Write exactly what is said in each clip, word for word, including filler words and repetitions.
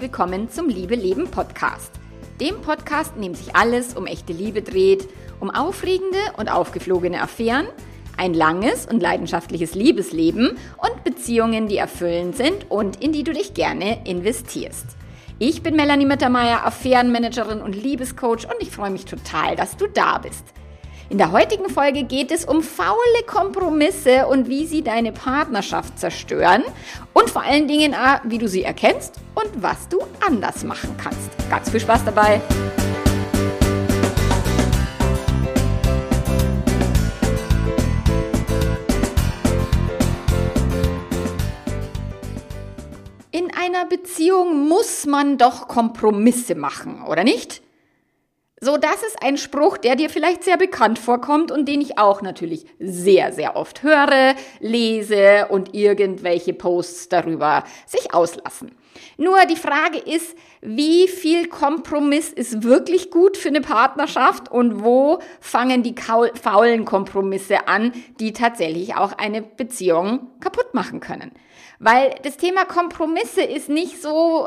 willkommen zum Liebe Leben Podcast. Dem Podcast, in dem sich alles um echte Liebe dreht, um aufregende und aufgeflogene Affären, ein langes und leidenschaftliches Liebesleben und Beziehungen, die erfüllend sind und in die du dich gerne investierst. Ich bin Melanie Mittermeier, Affärenmanagerin und Liebescoach und ich freue mich total, dass du da bist. In der heutigen Folge geht es um faule Kompromisse und wie sie deine Partnerschaft zerstören und vor allen Dingen, wie du sie erkennst und was du anders machen kannst. Ganz viel Spaß dabei! In einer Beziehung muss man doch Kompromisse machen, oder nicht? So, das ist ein Spruch, der dir vielleicht sehr bekannt vorkommt und den ich auch natürlich sehr, sehr oft höre, lese und irgendwelche Posts darüber sich auslassen. Nur die Frage ist, wie viel Kompromiss ist wirklich gut für eine Partnerschaft und wo fangen die faulen Kompromisse an, die tatsächlich auch eine Beziehung kaputt machen können? Weil das Thema Kompromisse ist nicht so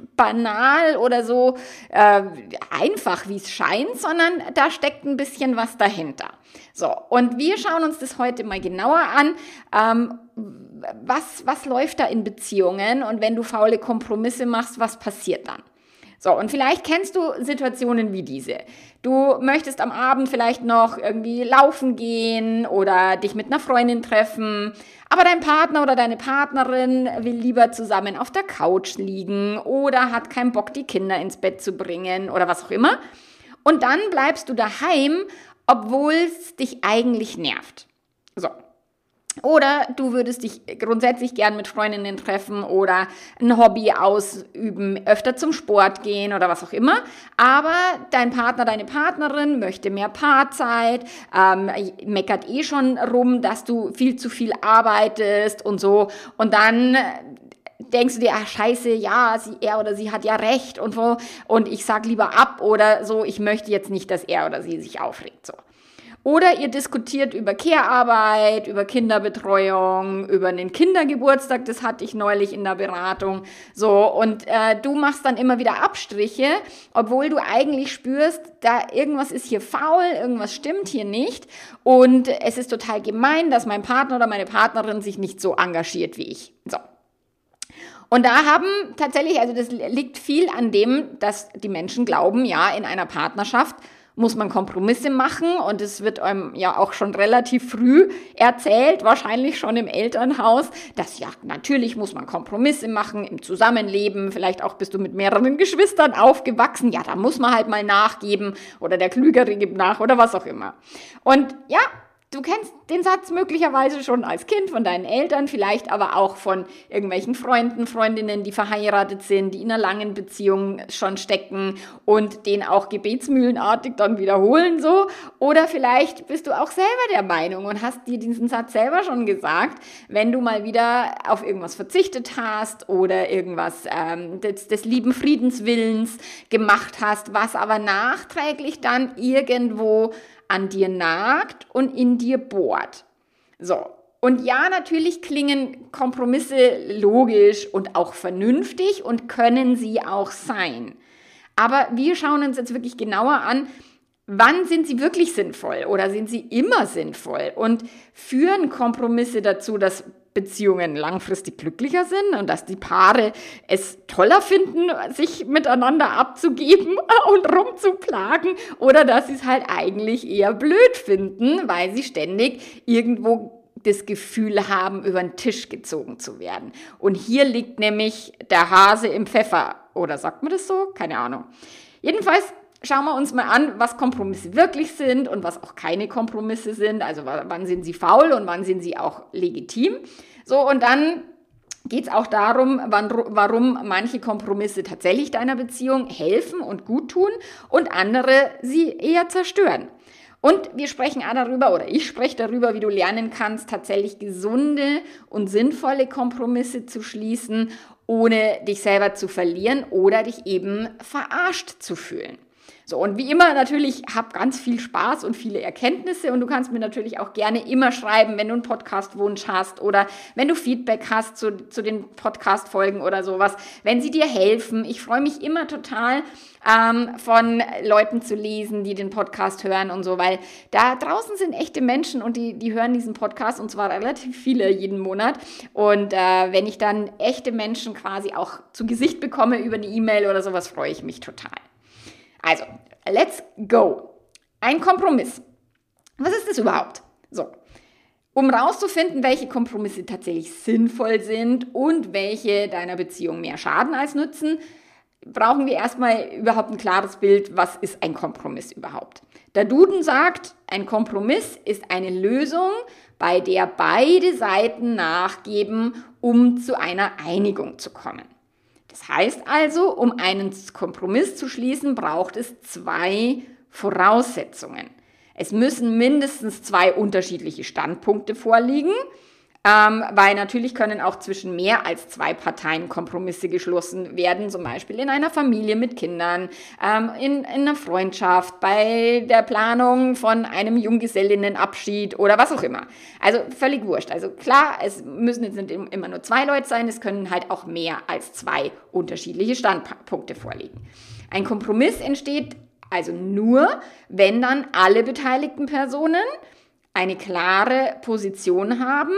banal oder so äh, einfach, wie es scheint, sondern da steckt ein bisschen was dahinter. So, und wir schauen uns das heute mal genauer an. Ähm, was, was läuft da in Beziehungen und wenn du faule Kompromisse machst, was passiert dann? So, und vielleicht kennst du Situationen wie diese. Du möchtest am Abend vielleicht noch irgendwie laufen gehen oder dich mit einer Freundin treffen, aber dein Partner oder deine Partnerin will lieber zusammen auf der Couch liegen oder hat keinen Bock, die Kinder ins Bett zu bringen oder was auch immer. Und dann bleibst du daheim, obwohl es dich eigentlich nervt. So. Oder du würdest dich grundsätzlich gern mit Freundinnen treffen oder ein Hobby ausüben, öfter zum Sport gehen oder was auch immer. Aber dein Partner, deine Partnerin möchte mehr Paarzeit, ähm, meckert eh schon rum, dass du viel zu viel arbeitest und so. Und dann denkst du dir, ach scheiße, ja, sie, er oder sie hat ja recht und so. Und ich sag lieber ab oder so, ich möchte jetzt nicht, dass er oder sie sich aufregt, so. Oder ihr diskutiert über Care-Arbeit, über Kinderbetreuung, über einen Kindergeburtstag, das hatte ich neulich in der Beratung. So, und äh, du machst dann immer wieder Abstriche, obwohl du eigentlich spürst, da irgendwas ist hier faul, irgendwas stimmt hier nicht. Und es ist total gemein, dass mein Partner oder meine Partnerin sich nicht so engagiert wie ich. So. Und da haben tatsächlich, also das liegt viel an dem, dass die Menschen glauben, ja, in einer Partnerschaft muss man Kompromisse machen und es wird einem ja auch schon relativ früh erzählt, wahrscheinlich schon im Elternhaus, dass ja, natürlich muss man Kompromisse machen im Zusammenleben, vielleicht auch bist du mit mehreren Geschwistern aufgewachsen, ja, da muss man halt mal nachgeben oder der Klügere gibt nach oder was auch immer. Und ja, du kennst den Satz möglicherweise schon als Kind von deinen Eltern, vielleicht aber auch von irgendwelchen Freunden, Freundinnen, die verheiratet sind, die in einer langen Beziehung schon stecken und den auch gebetsmühlenartig dann wiederholen so. Oder vielleicht bist du auch selber der Meinung und hast dir diesen Satz selber schon gesagt, wenn du mal wieder auf irgendwas verzichtet hast oder irgendwas ähm, des, des lieben Friedenswillens gemacht hast, was aber nachträglich dann irgendwo an dir nagt und in dir bohrt. So, und ja, natürlich klingen Kompromisse logisch und auch vernünftig und können sie auch sein. Aber wir schauen uns jetzt wirklich genauer an, wann sind sie wirklich sinnvoll oder sind sie immer sinnvoll und führen Kompromisse dazu, dass Beziehungen langfristig glücklicher sind und dass die Paare es toller finden, sich miteinander abzugeben und rumzuplagen oder dass sie es halt eigentlich eher blöd finden, weil sie ständig irgendwo das Gefühl haben, über den Tisch gezogen zu werden. Und hier liegt nämlich der Hase im Pfeffer. Oder sagt man das so? Keine Ahnung. Jedenfalls schauen wir uns mal an, was Kompromisse wirklich sind und was auch keine Kompromisse sind. Also wann sind sie faul und wann sind sie auch legitim. So, und dann geht es auch darum, wann, warum manche Kompromisse tatsächlich deiner Beziehung helfen und gut tun und andere sie eher zerstören. Und wir sprechen auch darüber, oder ich spreche darüber, wie du lernen kannst, tatsächlich gesunde und sinnvolle Kompromisse zu schließen, ohne dich selber zu verlieren oder dich eben verarscht zu fühlen. So, und wie immer natürlich, hab ganz viel Spaß und viele Erkenntnisse und du kannst mir natürlich auch gerne immer schreiben, wenn du einen Podcast-Wunsch hast oder wenn du Feedback hast zu, zu den Podcast-Folgen oder sowas, wenn sie dir helfen. Ich freue mich immer total, ähm, von Leuten zu lesen, die den Podcast hören und so, weil da draußen sind echte Menschen und die, die hören diesen Podcast und zwar relativ viele jeden Monat und äh, wenn ich dann echte Menschen quasi auch zu Gesicht bekomme über eine E-Mail oder sowas, freue ich mich total. Also, let's go. Ein Kompromiss. Was ist das überhaupt? So, um rauszufinden, welche Kompromisse tatsächlich sinnvoll sind und welche deiner Beziehung mehr schaden als nützen, brauchen wir erstmal überhaupt ein klares Bild, was ist ein Kompromiss überhaupt. Der Duden sagt, ein Kompromiss ist eine Lösung, bei der beide Seiten nachgeben, um zu einer Einigung zu kommen. Das heißt also, um einen Kompromiss zu schließen, braucht es zwei Voraussetzungen. Es müssen mindestens zwei unterschiedliche Standpunkte vorliegen, ähm, weil natürlich können auch zwischen mehr als zwei Parteien Kompromisse geschlossen werden, zum Beispiel in einer Familie mit Kindern, ähm, in, in einer Freundschaft, bei der Planung von einem Junggesellinnenabschied oder was auch immer. Also völlig wurscht. Also klar, es müssen jetzt nicht immer nur zwei Leute sein, es können halt auch mehr als zwei unterschiedliche Standpunkte vorliegen. Ein Kompromiss entsteht also nur, wenn dann alle beteiligten Personen eine klare Position haben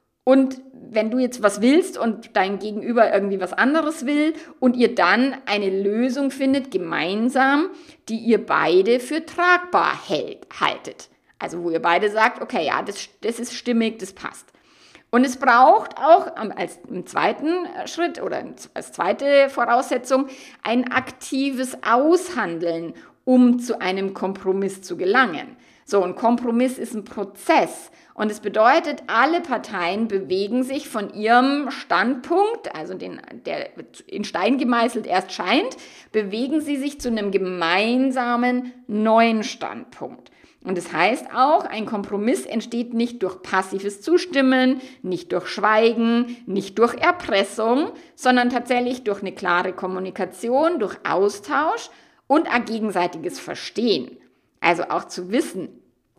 und wenn du jetzt was willst und dein Gegenüber irgendwie was anderes will und ihr dann eine Lösung findet, gemeinsam, die ihr beide für tragbar hält, haltet. Also wo ihr beide sagt, okay, ja, das, das ist stimmig, das passt. Und es braucht auch als im zweiten Schritt oder als zweite Voraussetzung ein aktives Aushandeln, um zu einem Kompromiss zu gelangen. So, ein Kompromiss ist ein Prozess und es bedeutet, alle Parteien bewegen sich von ihrem Standpunkt, also den, der in Stein gemeißelt erst scheint, bewegen sie sich zu einem gemeinsamen neuen Standpunkt. Und das heißt auch, ein Kompromiss entsteht nicht durch passives Zustimmen, nicht durch Schweigen, nicht durch Erpressung, sondern tatsächlich durch eine klare Kommunikation, durch Austausch und ein gegenseitiges Verstehen. Also auch zu wissen,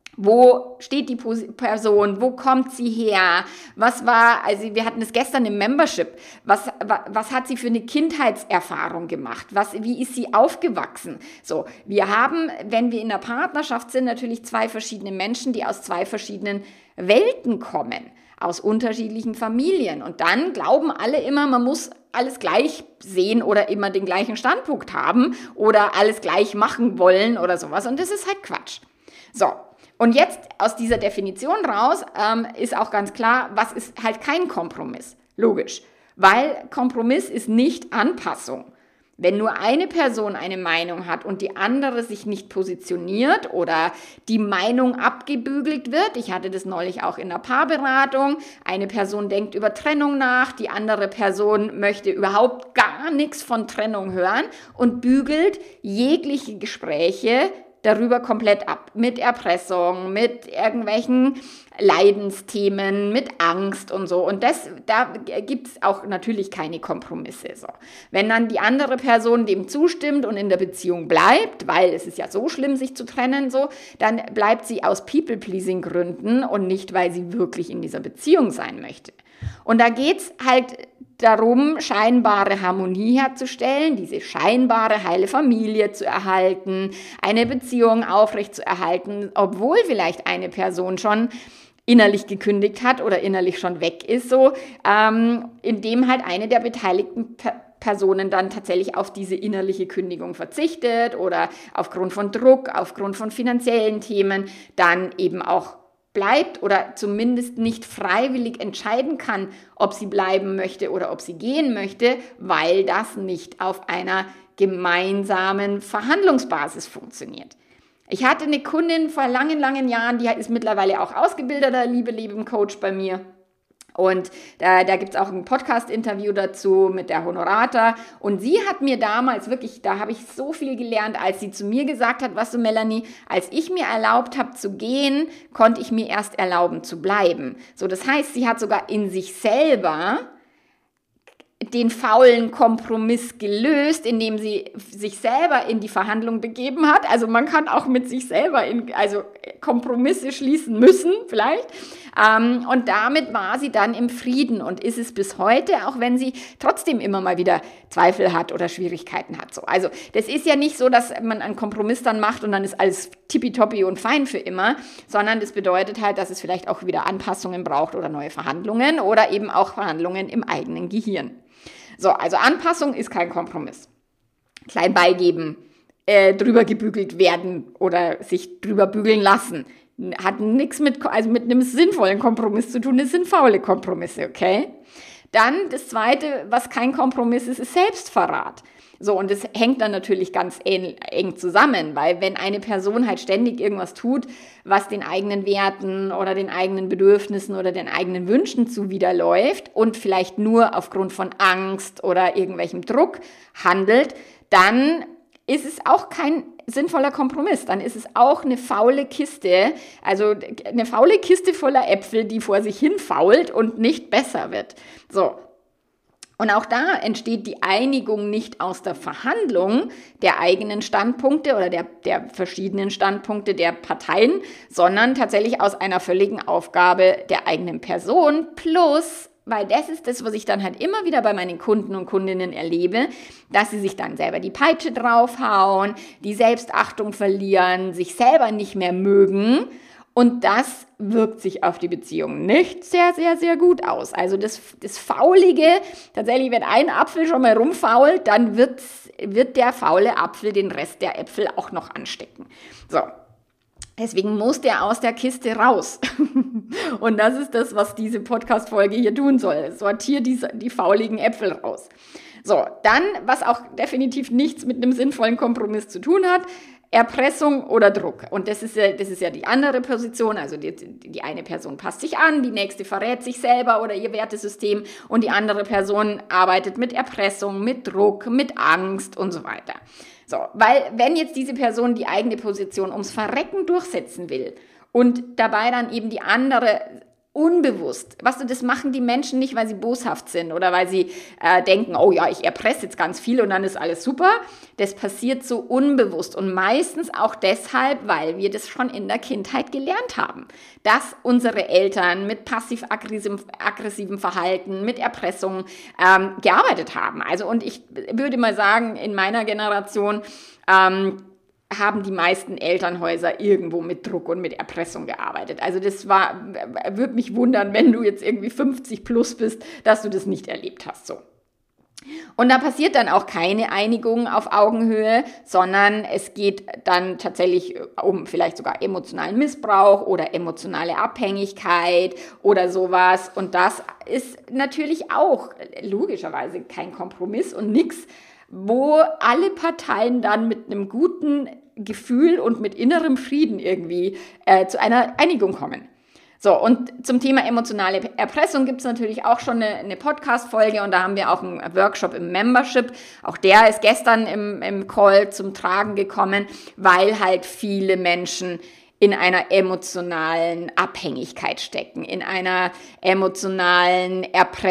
wo steht die Person, wo kommt sie her, was war, also wir hatten es gestern im Membership, was, was, was hat sie für eine Kindheitserfahrung gemacht, was, wie ist sie aufgewachsen? So, wir haben, wenn wir in einer Partnerschaft sind, natürlich zwei verschiedene Menschen, die aus zwei verschiedenen Welten kommen, aus unterschiedlichen Familien und dann glauben alle immer, man muss alles gleich sehen oder immer den gleichen Standpunkt haben oder alles gleich machen wollen oder sowas und das ist halt Quatsch. So. Und jetzt aus dieser Definition raus ähm, ist auch ganz klar, was ist halt kein Kompromiss. Logisch, weil Kompromiss ist nicht Anpassung. Wenn nur eine Person eine Meinung hat und die andere sich nicht positioniert oder die Meinung abgebügelt wird, ich hatte das neulich auch in der Paarberatung, eine Person denkt über Trennung nach, die andere Person möchte überhaupt gar nichts von Trennung hören und bügelt jegliche Gespräche darüber komplett ab, mit Erpressung, mit irgendwelchen Leidensthemen, mit Angst und so. Und das, da gibt es auch natürlich keine Kompromisse. So. Wenn dann die andere Person dem zustimmt und in der Beziehung bleibt, weil es ist ja so schlimm, sich zu trennen, so, dann bleibt sie aus People-Pleasing-Gründen und nicht, weil sie wirklich in dieser Beziehung sein möchte. Und da geht's halt darum, scheinbare Harmonie herzustellen, diese scheinbare heile Familie zu erhalten, eine Beziehung aufrecht zu erhalten, obwohl vielleicht eine Person schon innerlich gekündigt hat oder innerlich schon weg ist, so, ähm, indem halt eine der beteiligten P- Personen dann tatsächlich auf diese innerliche Kündigung verzichtet oder aufgrund von Druck, aufgrund von finanziellen Themen dann eben auch bleibt oder zumindest nicht freiwillig entscheiden kann, ob sie bleiben möchte oder ob sie gehen möchte, weil das nicht auf einer gemeinsamen Verhandlungsbasis funktioniert. Ich hatte eine Kundin vor langen, langen Jahren, die ist mittlerweile auch ausgebildeter Liebe-Leben-Coach bei mir. Und da, da gibt es auch ein Podcast-Interview dazu mit der Honorata. Und sie hat mir damals wirklich, da habe ich so viel gelernt, als sie zu mir gesagt hat, weißt du, Melanie, als ich mir erlaubt habe zu gehen, konnte ich mir erst erlauben zu bleiben. So, das heißt, sie hat sogar in sich selber den faulen Kompromiss gelöst, indem sie sich selber in die Verhandlung begeben hat. Also man kann auch mit sich selber in, also Kompromisse schließen müssen vielleicht. Ähm, und damit war sie dann im Frieden und ist es bis heute, auch wenn sie trotzdem immer mal wieder Zweifel hat oder Schwierigkeiten hat. So. Also das ist ja nicht so, dass man einen Kompromiss dann macht und dann ist alles tippitoppi und fein für immer, sondern das bedeutet halt, dass es vielleicht auch wieder Anpassungen braucht oder neue Verhandlungen oder eben auch Verhandlungen im eigenen Gehirn. So, also Anpassung ist kein Kompromiss. Klein beigeben, äh, drüber gebügelt werden oder sich drüber bügeln lassen, hat nichts mit, also mit einem sinnvollen Kompromiss zu tun, das sind faule Kompromisse, okay? Dann das Zweite, was kein Kompromiss ist, ist Selbstverrat. So, und das hängt dann natürlich ganz eng, eng zusammen, weil wenn eine Person halt ständig irgendwas tut, was den eigenen Werten oder den eigenen Bedürfnissen oder den eigenen Wünschen zuwiderläuft und vielleicht nur aufgrund von Angst oder irgendwelchem Druck handelt, dann ist es auch kein sinnvoller Kompromiss. Dann ist es auch eine faule Kiste, also eine faule Kiste voller Äpfel, die vor sich hin fault und nicht besser wird. So. Und auch da entsteht die Einigung nicht aus der Verhandlung der eigenen Standpunkte oder der, der verschiedenen Standpunkte der Parteien, sondern tatsächlich aus einer völligen Aufgabe der eigenen Person plus, weil das ist das, was ich dann halt immer wieder bei meinen Kunden und Kundinnen erlebe, dass sie sich dann selber die Peitsche draufhauen, die Selbstachtung verlieren, sich selber nicht mehr mögen. Und das wirkt sich auf die Beziehung nicht sehr, sehr, sehr gut aus. Also das, das Faulige, tatsächlich, wenn ein Apfel schon mal rumfault, dann wird, wird der faule Apfel den Rest der Äpfel auch noch anstecken. So, deswegen muss der aus der Kiste raus. Und das ist das, was diese Podcast-Folge hier tun soll. Sortier die, die fauligen Äpfel raus. So, dann, was auch definitiv nichts mit einem sinnvollen Kompromiss zu tun hat, Erpressung oder Druck. Und das ist ja, das ist ja die andere Position. Also die, die eine Person passt sich an, die nächste verrät sich selber oder ihr Wertesystem und die andere Person arbeitet mit Erpressung, mit Druck, mit Angst und so weiter. So, weil wenn jetzt diese Person die eigene Position ums Verrecken durchsetzen will und dabei dann eben die andere unbewusst, weißt du, das machen die Menschen nicht, weil sie boshaft sind oder weil sie äh, denken, oh ja, ich erpresse jetzt ganz viel und dann ist alles super. Das passiert so unbewusst und meistens auch deshalb, weil wir das schon in der Kindheit gelernt haben, dass unsere Eltern mit passiv-aggressivem Verhalten, mit Erpressung ähm, gearbeitet haben. Also und ich würde mal sagen, in meiner Generation ähm, haben die meisten Elternhäuser irgendwo mit Druck und mit Erpressung gearbeitet. Also das war, würde mich wundern, wenn du jetzt irgendwie fünfzig plus bist, dass du das nicht erlebt hast, so. Und da passiert dann auch keine Einigung auf Augenhöhe, sondern es geht dann tatsächlich um vielleicht sogar emotionalen Missbrauch oder emotionale Abhängigkeit oder sowas. Und das ist natürlich auch logischerweise kein Kompromiss und nix, wo alle Parteien dann mit einem guten Gefühl und mit innerem Frieden irgendwie äh, zu einer Einigung kommen. So, und zum Thema emotionale Erpressung gibt es natürlich auch schon eine, eine Podcast-Folge und da haben wir auch einen Workshop im Membership. Auch der ist gestern im, im Call zum Tragen gekommen, weil halt viele Menschen in einer emotionalen Abhängigkeit stecken, in einer emotionalen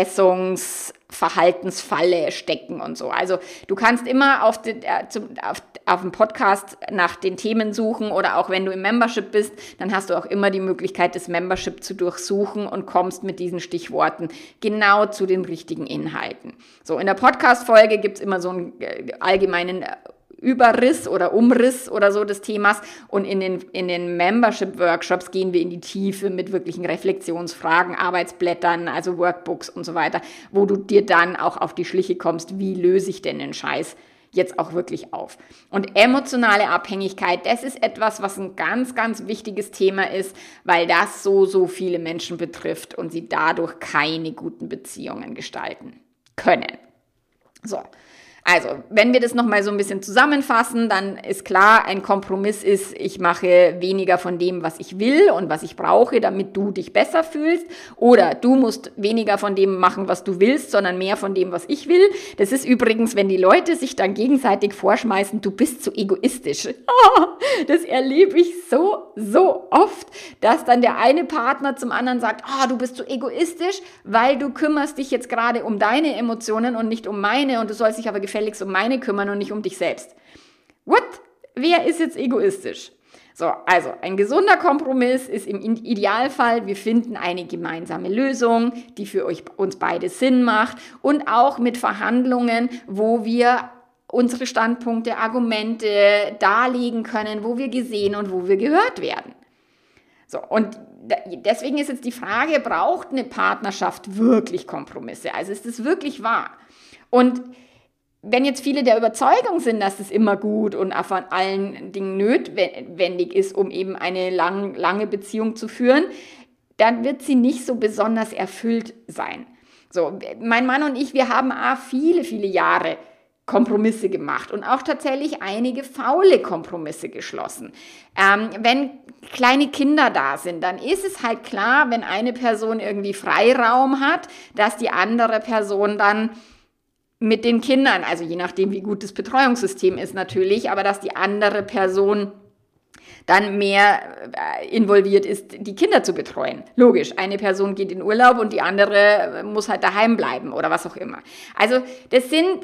Erpressungsverhaltensfalle stecken und so. Also du kannst immer auf, den, äh, zum, auf, auf dem Podcast nach den Themen suchen oder auch wenn du im Membership bist, dann hast du auch immer die Möglichkeit, das Membership zu durchsuchen und kommst mit diesen Stichworten genau zu den richtigen Inhalten. So, in der Podcast-Folge gibt's immer so einen äh, allgemeinen äh, Überriss oder Umriss oder so des Themas und in den, in den Membership-Workshops gehen wir in die Tiefe mit wirklichen Reflexionsfragen, Arbeitsblättern, also Workbooks und so weiter, wo du dir dann auch auf die Schliche kommst, wie löse ich denn den Scheiß jetzt auch wirklich auf. Und emotionale Abhängigkeit, das ist etwas, was ein ganz, ganz wichtiges Thema ist, weil das so, so viele Menschen betrifft und sie dadurch keine guten Beziehungen gestalten können. So. Also, wenn wir das nochmal so ein bisschen zusammenfassen, dann ist klar, ein Kompromiss ist, ich mache weniger von dem, was ich will und was ich brauche, damit du dich besser fühlst. Oder du musst weniger von dem machen, was du willst, sondern mehr von dem, was ich will. Das ist übrigens, wenn die Leute sich dann gegenseitig vorschmeißen, du bist zu egoistisch. Oh, das erlebe ich so, so oft, dass dann der eine Partner zum anderen sagt, oh, du bist zu egoistisch, weil du kümmerst dich jetzt gerade um deine Emotionen und nicht um meine und du sollst dich aber gefälligst um meine kümmern und nicht um dich selbst. What? Wer ist jetzt egoistisch? So, also ein gesunder Kompromiss ist im Idealfall, wir finden eine gemeinsame Lösung, die für euch, uns beide Sinn macht und auch mit Verhandlungen, wo wir unsere Standpunkte, Argumente darlegen können, wo wir gesehen und wo wir gehört werden. So, und deswegen ist jetzt die Frage, braucht eine Partnerschaft wirklich Kompromisse? Also ist das wirklich wahr? Und wenn jetzt viele der Überzeugung sind, dass es immer gut und auch von allen Dingen notwendig ist, um eben eine lang, lange Beziehung zu führen, dann wird sie nicht so besonders erfüllt sein. So, mein Mann und ich, wir haben auch viele, viele Jahre Kompromisse gemacht und auch tatsächlich einige faule Kompromisse geschlossen. Ähm, wenn kleine Kinder da sind, dann ist es halt klar, wenn eine Person irgendwie Freiraum hat, dass die andere Person dann mit den Kindern, also je nachdem, wie gut das Betreuungssystem ist natürlich, aber dass die andere Person dann mehr involviert ist, die Kinder zu betreuen. Logisch, eine Person geht in Urlaub und die andere muss halt daheim bleiben oder was auch immer. Also das sind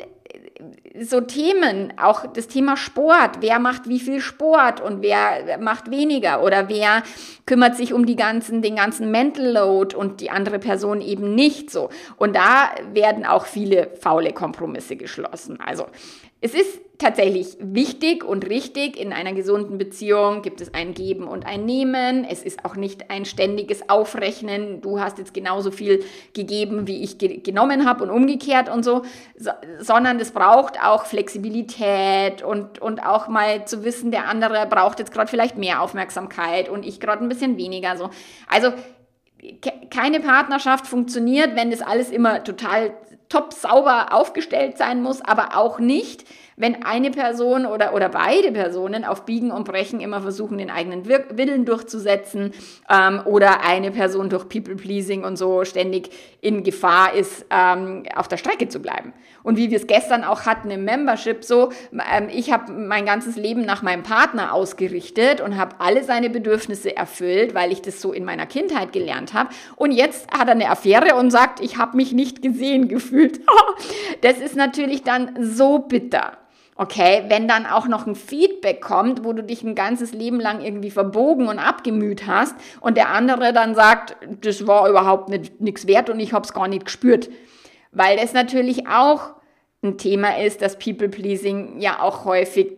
so Themen, auch das Thema Sport, wer macht wie viel Sport und wer macht weniger oder wer kümmert sich um die ganzen, den ganzen Mental Load und die andere Person eben nicht so. Und da werden auch viele faule Kompromisse geschlossen. Also es ist tatsächlich wichtig und richtig, in einer gesunden Beziehung gibt es ein Geben und ein Nehmen. Es ist auch nicht ein ständiges Aufrechnen. Du hast jetzt genauso viel gegeben, wie ich ge- genommen habe und umgekehrt und so, so sondern es braucht auch Flexibilität und, und auch mal zu wissen, der andere braucht jetzt gerade vielleicht mehr Aufmerksamkeit und ich gerade ein bisschen weniger. So. Also ke- keine Partnerschaft funktioniert, wenn das alles immer total top sauber aufgestellt sein muss, aber auch nicht, wenn eine Person oder, oder beide Personen auf Biegen und Brechen immer versuchen, den eigenen Wir- Willen durchzusetzen ähm, oder eine Person durch People-Pleasing und so ständig in Gefahr ist, ähm, auf der Strecke zu bleiben. Und wie wir es gestern auch hatten im Membership, so, ähm, ich habe mein ganzes Leben nach meinem Partner ausgerichtet und habe alle seine Bedürfnisse erfüllt, weil ich das so in meiner Kindheit gelernt habe. Und jetzt hat er eine Affäre und sagt, ich habe mich nicht gesehen gefühlt. Das ist natürlich dann so bitter. Okay, wenn dann auch noch ein Feedback kommt, wo du dich ein ganzes Leben lang irgendwie verbogen und abgemüht hast und der andere dann sagt, das war überhaupt nichts wert und ich habe es gar nicht gespürt. Weil das natürlich auch ein Thema ist, dass People-Pleasing ja auch häufig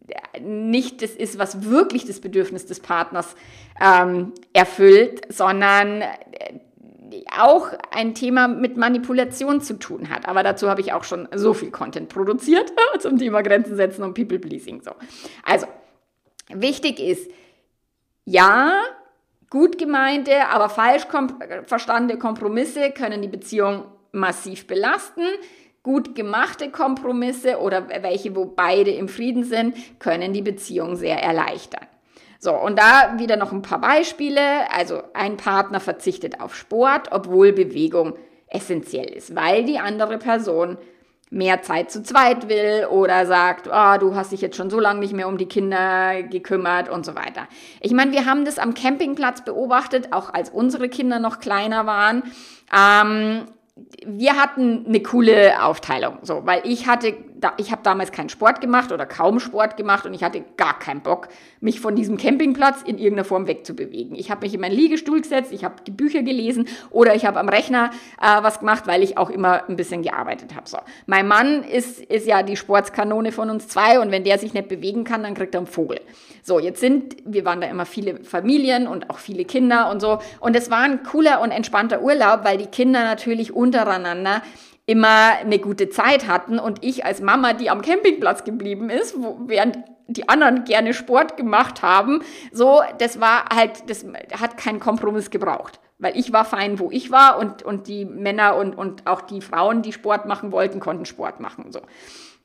nicht das ist, was wirklich das Bedürfnis des Partners ähm, erfüllt, sondern auch ein Thema mit Manipulation zu tun hat. Aber dazu habe ich auch schon so viel Content produziert zum Thema Grenzen setzen und People-Pleasing. So. Also, wichtig ist, ja, gut gemeinte, aber falsch kom- verstandene Kompromisse können die Beziehung massiv belasten. Gut gemachte Kompromisse oder welche, wo beide im Frieden sind, können die Beziehung sehr erleichtern. So, und da wieder noch ein paar Beispiele. Also ein Partner verzichtet auf Sport, obwohl Bewegung essentiell ist, weil die andere Person mehr Zeit zu zweit will oder sagt, oh, du hast dich jetzt schon so lange nicht mehr um die Kinder gekümmert und so weiter. Ich meine, wir haben das am Campingplatz beobachtet, auch als unsere Kinder noch kleiner waren. Ähm, wir hatten eine coole Aufteilung, so, weil ich hatte, ich habe damals keinen Sport gemacht oder kaum Sport gemacht und ich hatte gar keinen Bock, mich von diesem Campingplatz in irgendeiner Form wegzubewegen. Ich habe mich in meinen Liegestuhl gesetzt, ich habe die Bücher gelesen oder ich habe am Rechner äh, was gemacht, weil ich auch immer ein bisschen gearbeitet habe. So. Mein Mann ist, ist ja die Sportskanone von uns zwei und wenn der sich nicht bewegen kann, dann kriegt er einen Vogel. So, jetzt sind, wir waren da immer viele Familien und auch viele Kinder und so und es war ein cooler und entspannter Urlaub, weil die Kinder natürlich untereinander immer eine gute Zeit hatten und ich als Mama, die am Campingplatz geblieben ist, wo, während die anderen gerne Sport gemacht haben, so, das war halt, das hat keinen Kompromiss gebraucht, weil ich war fein, wo ich war und, und die Männer und, und auch die Frauen, die Sport machen wollten, konnten Sport machen, so.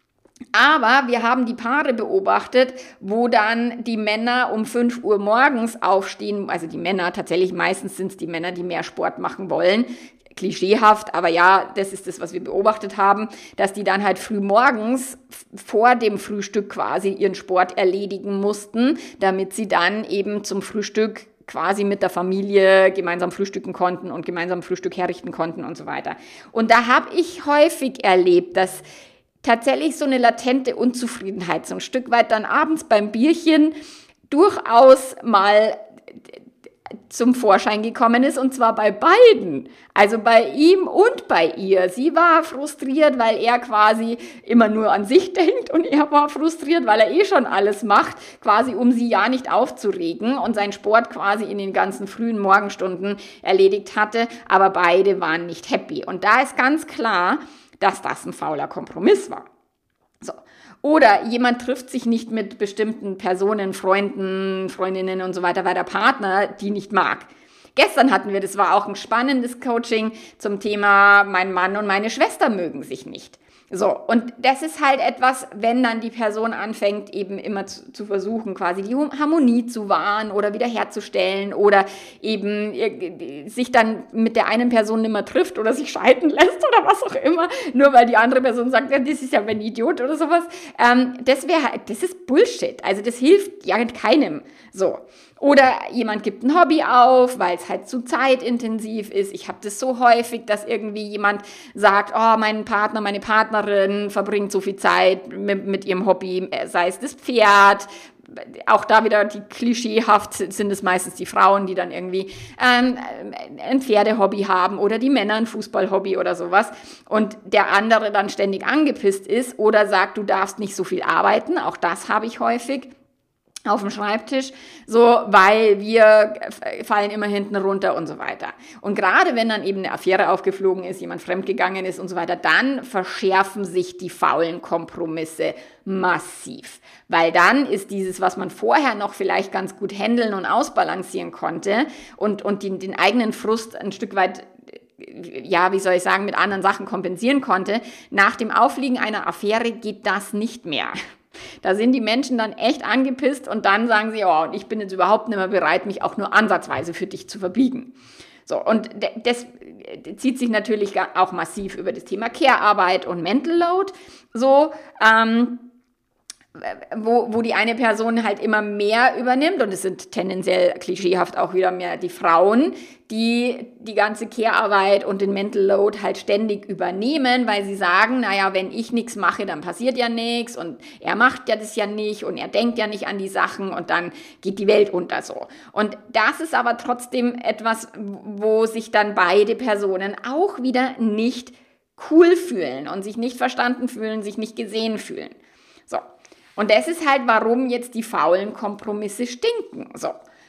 Aber wir haben die Paare beobachtet, wo dann die Männer um fünf Uhr morgens aufstehen, also die Männer, tatsächlich meistens sind es die Männer, die mehr Sport machen wollen, klischeehaft, aber ja, das ist das, was wir beobachtet haben, dass die dann halt früh morgens vor dem Frühstück quasi ihren Sport erledigen mussten, damit sie dann eben zum Frühstück quasi mit der Familie gemeinsam frühstücken konnten und gemeinsam Frühstück herrichten konnten und so weiter. Und da habe ich häufig erlebt, dass tatsächlich so eine latente Unzufriedenheit, so ein Stück weit dann abends beim Bierchen durchaus mal zum Vorschein gekommen ist, und zwar bei beiden, also bei ihm und bei ihr. Sie war frustriert, weil er quasi immer nur an sich denkt, und er war frustriert, weil er eh schon alles macht, quasi um sie ja nicht aufzuregen und seinen Sport quasi in den ganzen frühen Morgenstunden erledigt hatte, aber beide waren nicht happy. Und da ist ganz klar, dass das ein fauler Kompromiss war. So. Oder jemand trifft sich nicht mit bestimmten Personen, Freunden, Freundinnen und so weiter, weil der Partner die nicht mag. Gestern hatten wir, das war auch ein spannendes Coaching zum Thema, mein Mann und meine Schwester mögen sich nicht. So, und das ist halt etwas, wenn dann die Person anfängt, eben immer zu, zu versuchen, quasi die Harmonie zu wahren oder wiederherzustellen oder eben sich dann mit der einen Person nicht mehr trifft oder sich scheiden lässt oder was auch immer, nur weil die andere Person sagt, ja, das ist ja ein Idiot oder sowas. Ähm, das wäre, das ist Bullshit. Also das hilft ja keinem. So. Oder jemand gibt ein Hobby auf, weil es halt zu zeitintensiv ist. Ich habe das so häufig, dass irgendwie jemand sagt, oh, mein Partner, meine Partnerin verbringt so viel Zeit mit, mit ihrem Hobby, sei es das Pferd. Auch da wieder die klischeehaft sind es meistens die Frauen, die dann irgendwie ähm, ein Pferdehobby haben oder die Männer ein Fußballhobby oder sowas. Und der andere dann ständig angepisst ist oder sagt, du darfst nicht so viel arbeiten. Auch das habe ich häufig auf dem Schreibtisch, so, weil wir fallen immer hinten runter und so weiter. Und gerade wenn dann eben eine Affäre aufgeflogen ist, jemand fremdgegangen ist und so weiter, dann verschärfen sich die faulen Kompromisse massiv. Weil dann ist dieses, was man vorher noch vielleicht ganz gut handeln und ausbalancieren konnte und, und den, den eigenen Frust ein Stück weit, ja, wie soll ich sagen, mit anderen Sachen kompensieren konnte, nach dem Aufliegen einer Affäre geht das nicht mehr. Da sind die Menschen dann echt angepisst und dann sagen sie, oh, und ich bin jetzt überhaupt nicht mehr bereit, mich auch nur ansatzweise für dich zu verbiegen. So, und das zieht sich natürlich auch massiv über das Thema Care-Arbeit und Mental Load. So, ähm, wo, wo die eine Person halt immer mehr übernimmt, und es sind tendenziell klischeehaft auch wieder mehr die Frauen, die die ganze Care-Arbeit und den Mental Load halt ständig übernehmen, weil sie sagen, naja, wenn ich nichts mache, dann passiert ja nichts und er macht ja das ja nicht und er denkt ja nicht an die Sachen und dann geht die Welt unter so. Und das ist aber trotzdem etwas, wo sich dann beide Personen auch wieder nicht cool fühlen und sich nicht verstanden fühlen, sich nicht gesehen fühlen. So. Und das ist halt, warum jetzt die faulen Kompromisse stinken. So.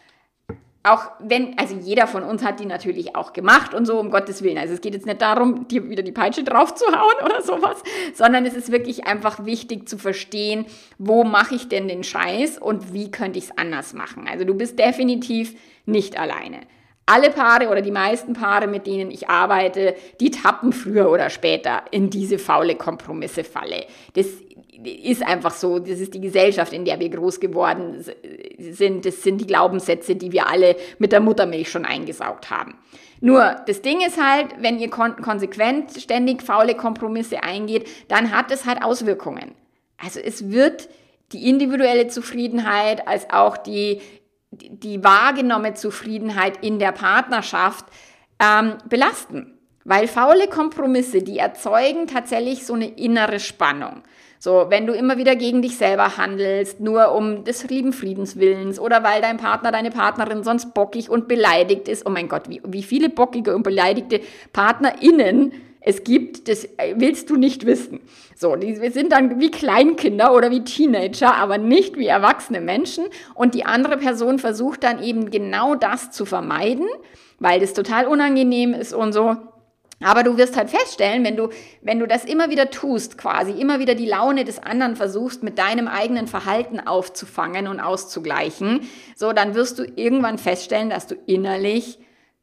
Auch wenn, also jeder von uns hat die natürlich auch gemacht und so, um Gottes Willen. Also es geht jetzt nicht darum, dir wieder die Peitsche drauf zu hauen oder sowas, sondern es ist wirklich einfach wichtig zu verstehen, wo mache ich denn den Scheiß und wie könnte ich es anders machen. Also du bist definitiv nicht alleine. Alle Paare oder die meisten Paare, mit denen ich arbeite, die tappen früher oder später in diese faule Kompromisse-Falle. Das ist einfach so, das ist die Gesellschaft, in der wir groß geworden sind, das sind die Glaubenssätze, die wir alle mit der Muttermilch schon eingesaugt haben. Nur, das Ding ist halt, wenn ihr kon- konsequent ständig faule Kompromisse eingeht, dann hat es halt Auswirkungen. Also es wird die individuelle Zufriedenheit als auch die, die wahrgenommene Zufriedenheit in der Partnerschaft ähm, belasten. Weil faule Kompromisse, die erzeugen tatsächlich so eine innere Spannung. So, wenn du immer wieder gegen dich selber handelst, nur um des lieben Friedens willens oder weil dein Partner, deine Partnerin sonst bockig und beleidigt ist. Oh mein Gott, wie, wie viele bockige und beleidigte PartnerInnen es gibt, das willst du nicht wissen. So, die sind dann wie Kleinkinder oder wie Teenager, aber nicht wie erwachsene Menschen. Und die andere Person versucht dann eben genau das zu vermeiden, weil das total unangenehm ist und so. Aber du wirst halt feststellen, wenn du, wenn du das immer wieder tust, quasi immer wieder die Laune des anderen versuchst, mit deinem eigenen Verhalten aufzufangen und auszugleichen, so, dann wirst du irgendwann feststellen, dass du innerlich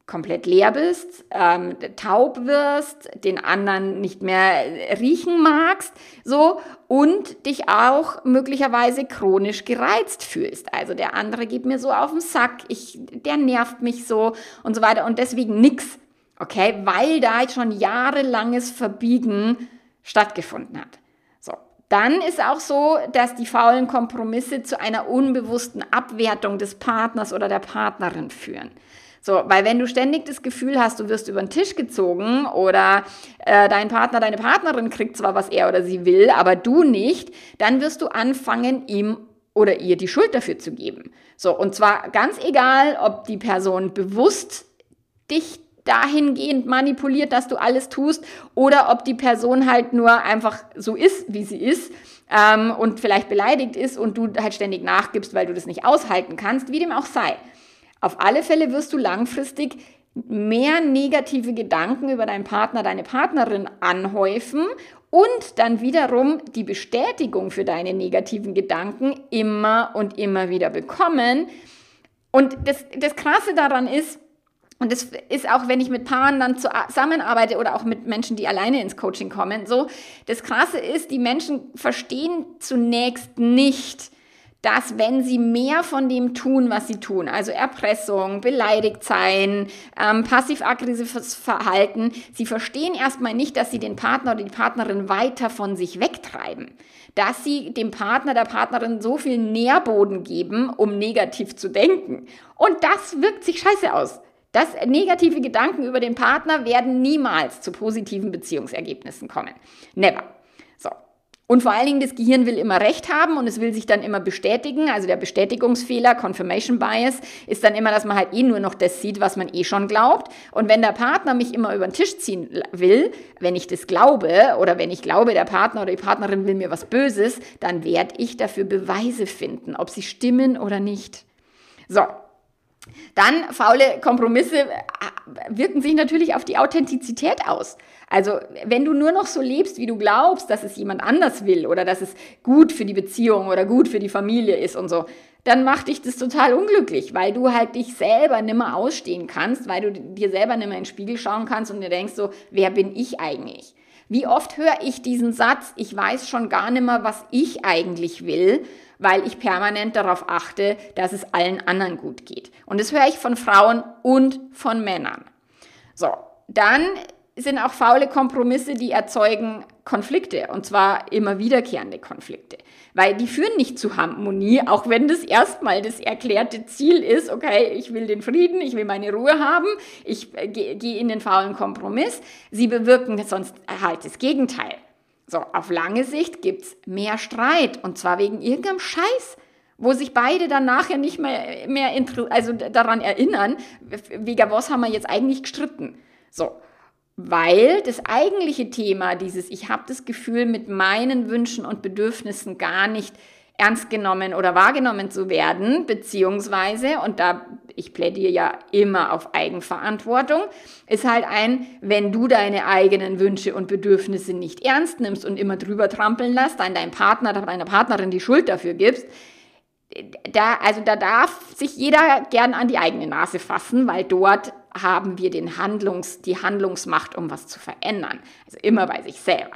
komplett leer bist, ähm, taub wirst, den anderen nicht mehr riechen magst, so, und dich auch möglicherweise chronisch gereizt fühlst. Also der andere geht mir so auf den Sack, ich, der nervt mich so und so weiter und deswegen nix, okay, weil da schon jahrelanges Verbiegen stattgefunden hat. So, dann ist auch so, dass die faulen Kompromisse zu einer unbewussten Abwertung des Partners oder der Partnerin führen. So, weil wenn du ständig das Gefühl hast, du wirst über den Tisch gezogen oder äh, dein Partner, deine Partnerin kriegt zwar, was er oder sie will, aber du nicht, dann wirst du anfangen, ihm oder ihr die Schuld dafür zu geben. So, und zwar ganz egal, ob die Person bewusst dich dahingehend manipuliert, dass du alles tust, oder ob die Person halt nur einfach so ist, wie sie ist, ähm, und vielleicht beleidigt ist und du halt ständig nachgibst, weil du das nicht aushalten kannst, wie dem auch sei. Auf alle Fälle wirst du langfristig mehr negative Gedanken über deinen Partner, deine Partnerin anhäufen und dann wiederum die Bestätigung für deine negativen Gedanken immer und immer wieder bekommen. Und das, das Krasse daran ist, und das ist auch, wenn ich mit Paaren dann zusammenarbeite oder auch mit Menschen, die alleine ins Coaching kommen, so, das Krasse ist, die Menschen verstehen zunächst nicht, dass wenn sie mehr von dem tun, was sie tun, also Erpressung, beleidigt sein, ähm, passiv-aggressives Verhalten, sie verstehen erstmal nicht, dass sie den Partner oder die Partnerin weiter von sich wegtreiben, dass sie dem Partner, der Partnerin so viel Nährboden geben, um negativ zu denken. Und das wirkt sich scheiße aus. Das negative Gedanken über den Partner werden niemals zu positiven Beziehungsergebnissen kommen. Never. So. Und vor allen Dingen, das Gehirn will immer Recht haben und es will sich dann immer bestätigen. Also der Bestätigungsfehler, Confirmation Bias, ist dann immer, dass man halt eh nur noch das sieht, was man eh schon glaubt. Und wenn der Partner mich immer über den Tisch ziehen will, wenn ich das glaube oder wenn ich glaube, der Partner oder die Partnerin will mir was Böses, dann werde ich dafür Beweise finden, ob sie stimmen oder nicht. So. Dann, faule Kompromisse wirken sich natürlich auf die Authentizität aus. Also, wenn du nur noch so lebst, wie du glaubst, dass es jemand anders will oder dass es gut für die Beziehung oder gut für die Familie ist und so, dann macht dich das total unglücklich, weil du halt dich selber nimmer ausstehen kannst, weil du dir selber nimmer in den Spiegel schauen kannst und dir denkst so, wer bin ich eigentlich? Wie oft höre ich diesen Satz, ich weiß schon gar nimmer, was ich eigentlich will, weil ich permanent darauf achte, dass es allen anderen gut geht. Und das höre ich von Frauen und von Männern. So, dann sind auch faule Kompromisse, die erzeugen Konflikte, und zwar immer wiederkehrende Konflikte, weil die führen nicht zu Harmonie, auch wenn das erstmal das erklärte Ziel ist, okay, ich will den Frieden, ich will meine Ruhe haben, ich äh, gehe geh in den faulen Kompromiss. Sie bewirken sonst halt das Gegenteil. So, auf lange Sicht gibt's mehr Streit, und zwar wegen irgendeinem Scheiß, wo sich beide dann nachher nicht mehr, mehr also daran erinnern, wegen was haben wir jetzt eigentlich gestritten. So, weil das eigentliche Thema, dieses ich habe das Gefühl, mit meinen Wünschen und Bedürfnissen gar nicht ernst genommen oder wahrgenommen zu werden, beziehungsweise, und da, ich plädiere ja immer auf Eigenverantwortung, ist halt ein, wenn du deine eigenen Wünsche und Bedürfnisse nicht ernst nimmst und immer drüber trampeln lässt, dann deinem Partner oder deiner Partnerin die Schuld dafür gibst, da, also da darf sich jeder gern an die eigene Nase fassen, weil dort haben wir den Handlungs, die Handlungsmacht, um was zu verändern. Also immer bei sich selber.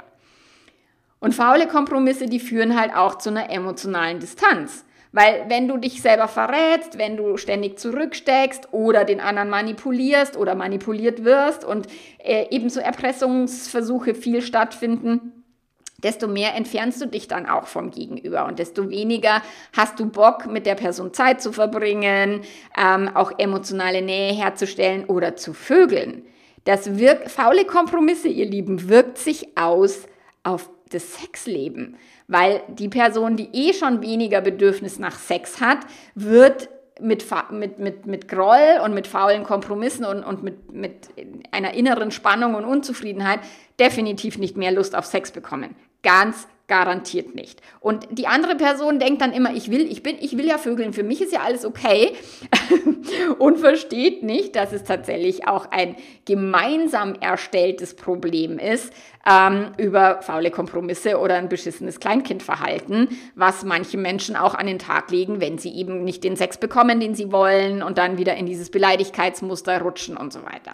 Und faule Kompromisse, die führen halt auch zu einer emotionalen Distanz. Weil wenn du dich selber verrätst, wenn du ständig zurücksteckst oder den anderen manipulierst oder manipuliert wirst und äh, ebenso Erpressungsversuche viel stattfinden, desto mehr entfernst du dich dann auch vom Gegenüber und desto weniger hast du Bock, mit der Person Zeit zu verbringen, ähm, auch emotionale Nähe herzustellen oder zu vögeln. Das wirkt, faule Kompromisse, ihr Lieben, wirkt sich aus auf das Sexleben, weil die Person, die eh schon weniger Bedürfnis nach Sex hat, wird mit, mit, mit, mit Groll und mit faulen Kompromissen und, und mit, mit einer inneren Spannung und Unzufriedenheit definitiv nicht mehr Lust auf Sex bekommen. Ganz garantiert nicht. Und die andere Person denkt dann immer, ich will, ich bin, ich will ja vögeln, für mich ist ja alles okay und versteht nicht, dass es tatsächlich auch ein gemeinsam erstelltes Problem ist ähm, über faule Kompromisse oder ein beschissenes Kleinkindverhalten, was manche Menschen auch an den Tag legen, wenn sie eben nicht den Sex bekommen, den sie wollen und dann wieder in dieses Beleidigkeitsmuster rutschen und so weiter.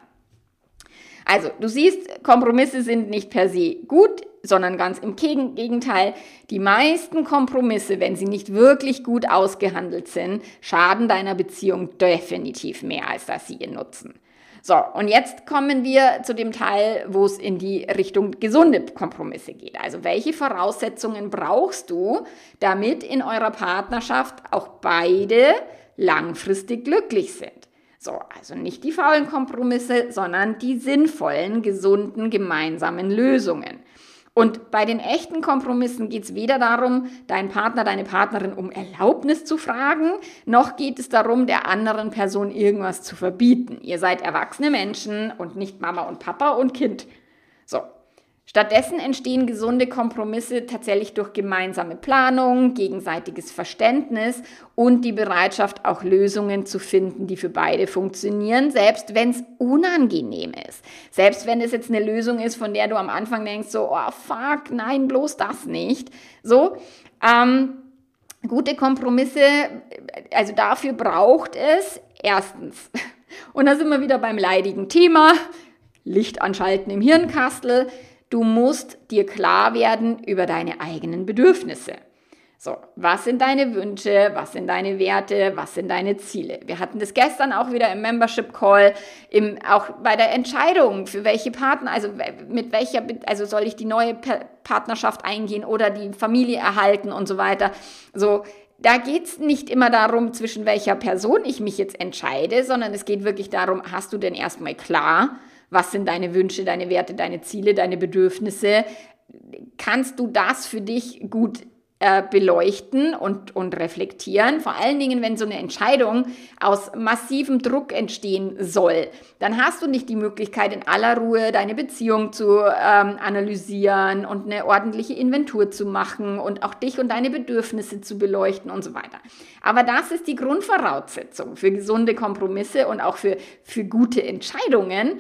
Also, du siehst, Kompromisse sind nicht per se gut, sondern ganz im Gegenteil. Die meisten Kompromisse, wenn sie nicht wirklich gut ausgehandelt sind, schaden deiner Beziehung definitiv mehr, als dass sie ihr nutzen. So, und jetzt kommen wir zu dem Teil, wo es in die Richtung gesunde Kompromisse geht. Also, welche Voraussetzungen brauchst du, damit in eurer Partnerschaft auch beide langfristig glücklich sind? So, also nicht die faulen Kompromisse, sondern die sinnvollen, gesunden, gemeinsamen Lösungen. Und bei den echten Kompromissen geht es weder darum, deinen Partner, deine Partnerin um Erlaubnis zu fragen, noch geht es darum, der anderen Person irgendwas zu verbieten. Ihr seid erwachsene Menschen und nicht Mama und Papa und Kind. So. Stattdessen entstehen gesunde Kompromisse tatsächlich durch gemeinsame Planung, gegenseitiges Verständnis und die Bereitschaft, auch Lösungen zu finden, die für beide funktionieren, selbst wenn es unangenehm ist. Selbst wenn es jetzt eine Lösung ist, von der du am Anfang denkst, so, oh fuck, nein, bloß das nicht. So, ähm, gute Kompromisse, also dafür braucht es erstens, und da sind wir wieder beim leidigen Thema, Licht anschalten im Hirnkastel. Du musst dir klar werden über deine eigenen Bedürfnisse. So, was sind deine Wünsche, was sind deine Werte, was sind deine Ziele? Wir hatten das gestern auch wieder im Membership Call, im, auch bei der Entscheidung, für welche Partner, also mit welcher, also soll ich die neue Partnerschaft eingehen oder die Familie erhalten und so weiter. So, da geht es nicht immer darum, zwischen welcher Person ich mich jetzt entscheide, sondern es geht wirklich darum, hast du denn erstmal klar, was sind deine Wünsche, deine Werte, deine Ziele, deine Bedürfnisse? Kannst du das für dich gut äh, beleuchten und, und reflektieren? Vor allen Dingen, wenn so eine Entscheidung aus massivem Druck entstehen soll, dann hast du nicht die Möglichkeit, in aller Ruhe deine Beziehung zu ähm, analysieren und eine ordentliche Inventur zu machen und auch dich und deine Bedürfnisse zu beleuchten und so weiter. Aber das ist die Grundvoraussetzung für gesunde Kompromisse und auch für, für gute Entscheidungen.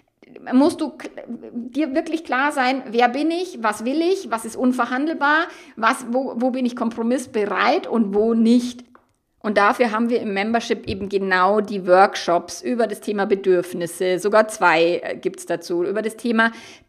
Musst du dir wirklich klar sein, wer bin ich, was will ich, was ist unverhandelbar, was, wo, wo bin ich kompromissbereit und wo nicht. Und dafür haben wir im Membership eben genau die Workshops über das Thema Bedürfnisse, sogar zwei gibt es dazu, über das Thema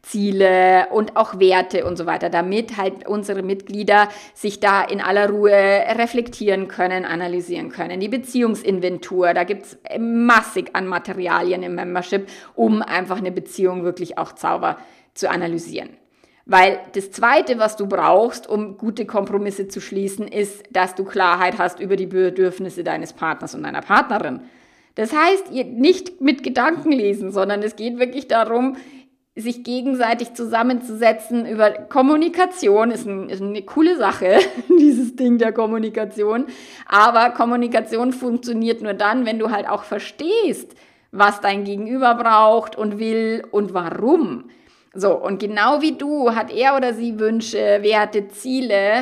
Ziele und auch Werte und so weiter, damit halt unsere Mitglieder sich da in aller Ruhe reflektieren können, analysieren können. Die Beziehungsinventur, da gibt es massig an Materialien im Membership, um einfach eine Beziehung wirklich auch sauber zu analysieren. Weil das Zweite, was du brauchst, um gute Kompromisse zu schließen, ist, dass du Klarheit hast über die Bedürfnisse deines Partners und deiner Partnerin. Das heißt, ihr nicht mit Gedanken lesen, sondern es geht wirklich darum, sich gegenseitig zusammenzusetzen über Kommunikation. Ist, ein, ist eine coole Sache, dieses Ding der Kommunikation. Aber Kommunikation funktioniert nur dann, wenn du halt auch verstehst, was dein Gegenüber braucht und will und warum. So, und genau wie du hat er oder sie Wünsche, Werte, Ziele,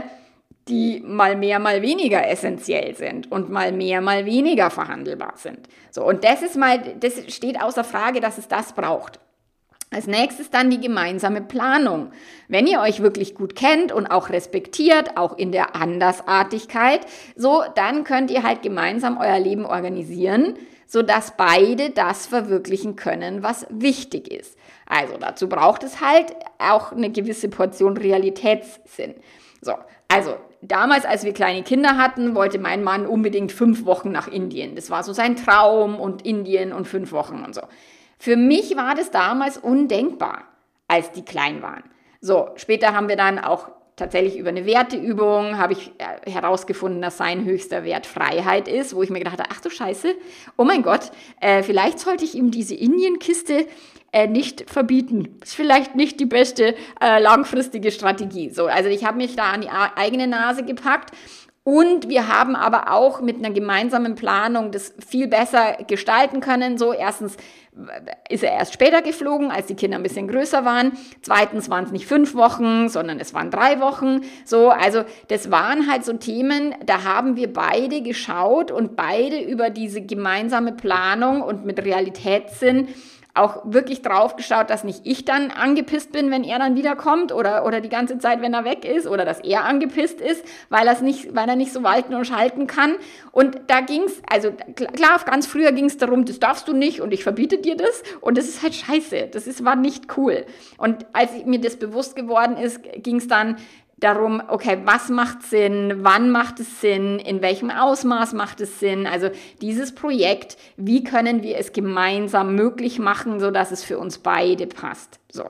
die mal mehr, mal weniger essentiell sind und mal mehr, mal weniger verhandelbar sind. So, und das ist mal, das steht außer Frage, dass es das braucht. Als nächstes dann die gemeinsame Planung. Wenn ihr euch wirklich gut kennt und auch respektiert, auch in der Andersartigkeit, so, dann könnt ihr halt gemeinsam euer Leben organisieren, sodass beide das verwirklichen können, was wichtig ist. Also dazu braucht es halt auch eine gewisse Portion Realitätssinn. So, also damals, als wir kleine Kinder hatten, wollte mein Mann unbedingt fünf Wochen nach Indien. Das war so sein Traum und Indien und fünf Wochen und so. Für mich war das damals undenkbar, als die klein waren. So, später haben wir dann auch tatsächlich über eine Werteübung habe ich herausgefunden, dass sein höchster Wert Freiheit ist, wo ich mir gedacht habe, ach du Scheiße, oh mein Gott, äh, vielleicht sollte ich ihm diese Indienkiste äh, nicht verbieten. Ist vielleicht nicht die beste äh, langfristige Strategie. So, also ich habe mich da an die eigene Nase gepackt Und wir haben aber auch mit einer gemeinsamen Planung das viel besser gestalten können. So, erstens ist er erst später geflogen, als die Kinder ein bisschen größer waren. Zweitens waren es nicht fünf Wochen, sondern es waren drei Wochen. So, also das waren halt so Themen, da haben wir beide geschaut und beide über diese gemeinsame Planung und mit Realitätssinn auch wirklich drauf geschaut, dass nicht ich dann angepisst bin, wenn er dann wiederkommt oder, oder die ganze Zeit, wenn er weg ist oder dass er angepisst ist, weil, er's nicht, weil er nicht so walten und schalten kann. Und da ging's, also klar, ganz früher ging's darum, das darfst du nicht und ich verbiete dir das und das ist halt scheiße, das ist, war nicht cool. Und als mir das bewusst geworden ist, ging's dann darum, okay, was macht Sinn, wann macht es Sinn, in welchem Ausmaß macht es Sinn, also dieses Projekt, wie können wir es gemeinsam möglich machen, sodass es für uns beide passt. So.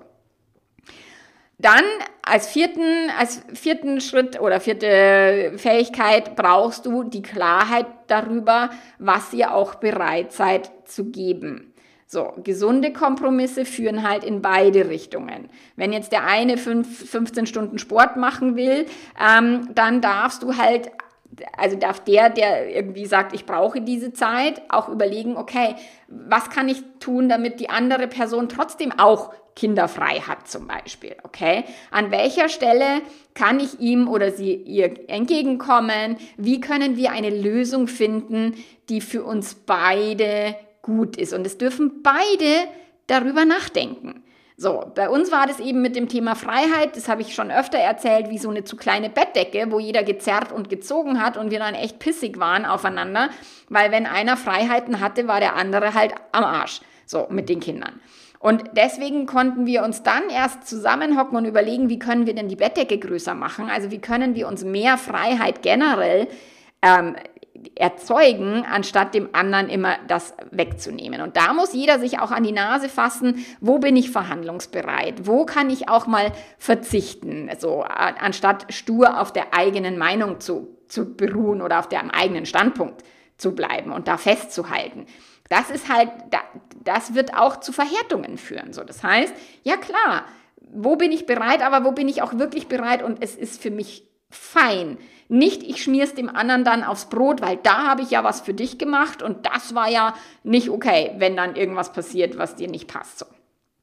Dann als vierten, als vierten Schritt oder vierte Fähigkeit brauchst du die Klarheit darüber, was ihr auch bereit seid zu geben. So, gesunde Kompromisse führen halt in beide Richtungen. Wenn jetzt der eine fünf, fünfzehn Stunden Sport machen will, ähm, dann darfst du halt, also darf der, der irgendwie sagt, ich brauche diese Zeit, auch überlegen, okay, was kann ich tun, damit die andere Person trotzdem auch kinderfrei hat zum Beispiel, okay? An welcher Stelle kann ich ihm oder sie ihr entgegenkommen? Wie können wir eine Lösung finden, die für uns beide gut ist? Und es dürfen beide darüber nachdenken. So, bei uns war das eben mit dem Thema Freiheit, das habe ich schon öfter erzählt, wie so eine zu kleine Bettdecke, wo jeder gezerrt und gezogen hat und wir dann echt pissig waren aufeinander, weil wenn einer Freiheiten hatte, war der andere halt am Arsch, so mit den Kindern. Und deswegen konnten wir uns dann erst zusammenhocken und überlegen, wie können wir denn die Bettdecke größer machen, also wie können wir uns mehr Freiheit generell ähm, erzeugen, anstatt dem anderen immer das wegzunehmen. Und da muss jeder sich auch an die Nase fassen, wo bin ich verhandlungsbereit, wo kann ich auch mal verzichten, so anstatt stur auf der eigenen Meinung zu, zu beruhen oder auf dem eigenen Standpunkt zu bleiben und da festzuhalten. Das ist halt, das wird auch zu Verhärtungen führen. So, das heißt, ja klar, wo bin ich bereit, aber wo bin ich auch wirklich bereit und es ist für mich fein. Nicht, ich schmier's dem anderen dann aufs Brot, weil da habe ich ja was für dich gemacht und das war ja nicht okay, wenn dann irgendwas passiert, was dir nicht passt. So.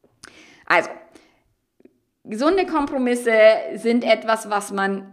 Also, gesunde Kompromisse sind etwas, was man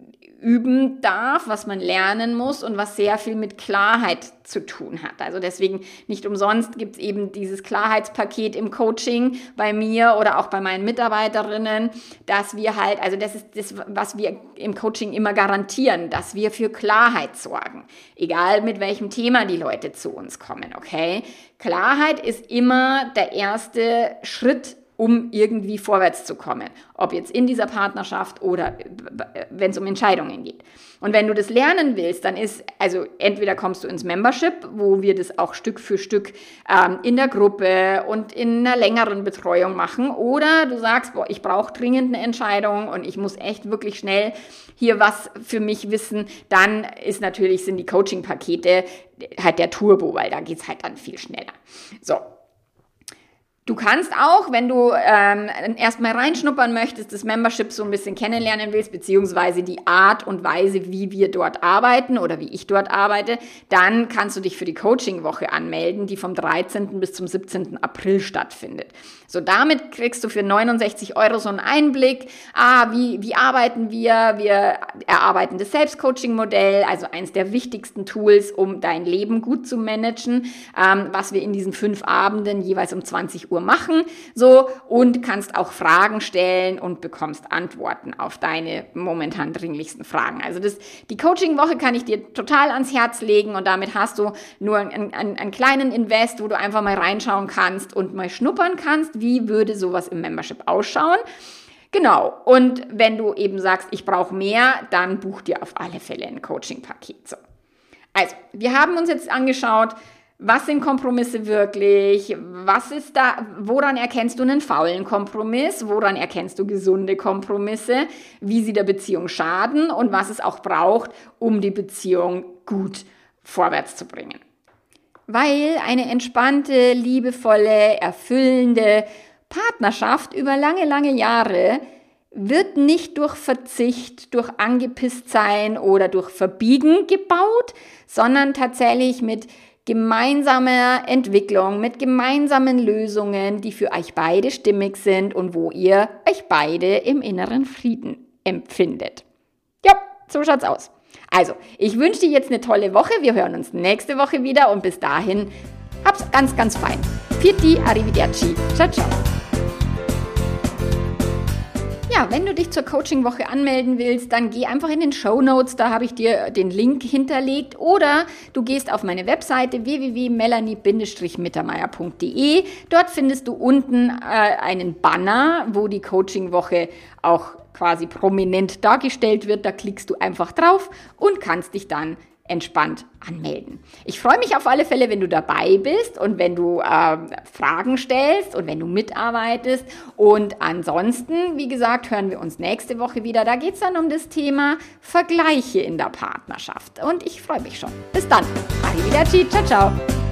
üben darf, was man lernen muss und was sehr viel mit Klarheit zu tun hat. Also deswegen nicht umsonst gibt es eben dieses Klarheitspaket im Coaching bei mir oder auch bei meinen Mitarbeiterinnen, dass wir halt, also das ist das, was wir im Coaching immer garantieren, dass wir für Klarheit sorgen. Egal mit welchem Thema die Leute zu uns kommen, okay? Klarheit ist immer der erste Schritt, um irgendwie vorwärts zu kommen. Ob jetzt in dieser Partnerschaft oder wenn es um Entscheidungen geht. Und wenn du das lernen willst, dann ist, also entweder kommst du ins Membership, wo wir das auch Stück für Stück ähm, in der Gruppe und in einer längeren Betreuung machen, oder du sagst, boah, ich brauche dringend eine Entscheidung und ich muss echt wirklich schnell hier was für mich wissen, dann ist natürlich, sind die Coaching-Pakete halt der Turbo, weil da geht's halt dann viel schneller. So. Du kannst auch, wenn du ähm, erstmal reinschnuppern möchtest, das Membership so ein bisschen kennenlernen willst, beziehungsweise die Art und Weise, wie wir dort arbeiten oder wie ich dort arbeite, dann kannst du dich für die Coaching-Woche anmelden, die vom dreizehnten bis zum siebzehnten April stattfindet. So, damit kriegst du für neunundsechzig Euro so einen Einblick, ah, wie, wie arbeiten wir? Wir erarbeiten das Selbstcoaching-Modell, also eins der wichtigsten Tools, um dein Leben gut zu managen, ähm, was wir in diesen fünf Abenden jeweils um zwanzig Uhr machen, so, und kannst auch Fragen stellen und bekommst Antworten auf deine momentan dringlichsten Fragen. Also das, die Coaching-Woche kann ich dir total ans Herz legen und damit hast du nur einen, einen, einen kleinen Invest, wo du einfach mal reinschauen kannst und mal schnuppern kannst, wie würde sowas im Membership ausschauen. Genau, und wenn du eben sagst, ich brauche mehr, dann buch dir auf alle Fälle ein Coaching-Paket. So. Also, wir haben uns jetzt angeschaut, was sind Kompromisse wirklich? Was ist da, woran erkennst du einen faulen Kompromiss? Woran erkennst du gesunde Kompromisse? Wie sie der Beziehung schaden und was es auch braucht, um die Beziehung gut vorwärts zu bringen. Weil eine entspannte, liebevolle, erfüllende Partnerschaft über lange, lange Jahre wird nicht durch Verzicht, durch Angepisstsein oder durch Verbiegen gebaut, sondern tatsächlich mit gemeinsamer Entwicklung, mit gemeinsamen Lösungen, die für euch beide stimmig sind und wo ihr euch beide im inneren Frieden empfindet. Ja, so schaut's aus. Also, ich wünsche dir jetzt eine tolle Woche. Wir hören uns nächste Woche wieder und bis dahin hab's ganz, ganz fein. Pfiat, arrivederci. Ciao, ciao. Ja, wenn du dich zur Coaching-Woche anmelden willst, dann geh einfach in den Shownotes, da habe ich dir den Link hinterlegt. Oder du gehst auf meine Webseite w w w punkt melanie mittermeier punkt d e. Dort findest du unten äh, einen Banner, wo die Coaching-Woche auch quasi prominent dargestellt wird. Da klickst du einfach drauf und kannst dich dann entspannt anmelden. Ich freue mich auf alle Fälle, wenn du dabei bist und wenn du äh, Fragen stellst und wenn du mitarbeitest. Und ansonsten, wie gesagt, hören wir uns nächste Woche wieder. Da geht es dann um das Thema Vergleiche in der Partnerschaft. Und ich freue mich schon. Bis dann. Arrivederci. Ciao, ciao.